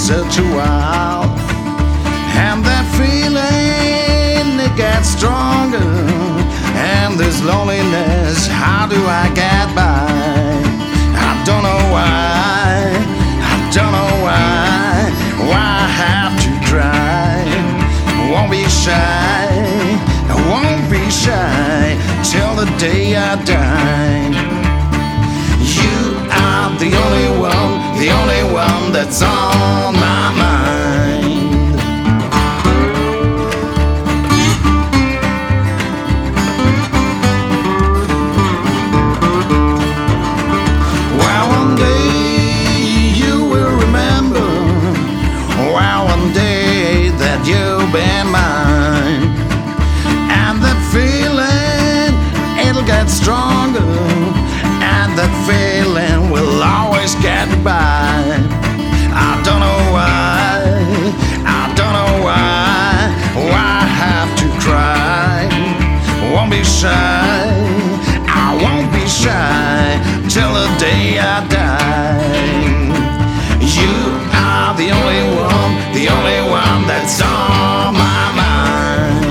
such a while, and that feeling, it gets stronger. And this loneliness, how do I get by? I don't know why, I don't know why I have to try. I won't be shy, I won't be shy till the day I die. You are the only one that's on my mind. Well, one day you will remember, well, one day that you've been mine, and that feeling, it'll get stronger, and that feeling will always get by. I don't know why, I don't know why I have to cry. Won't be shy, I won't be shy till the day I die. You are the only one that's on my mind.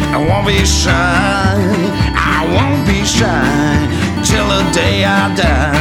Shy, I won't be shy till the day I die.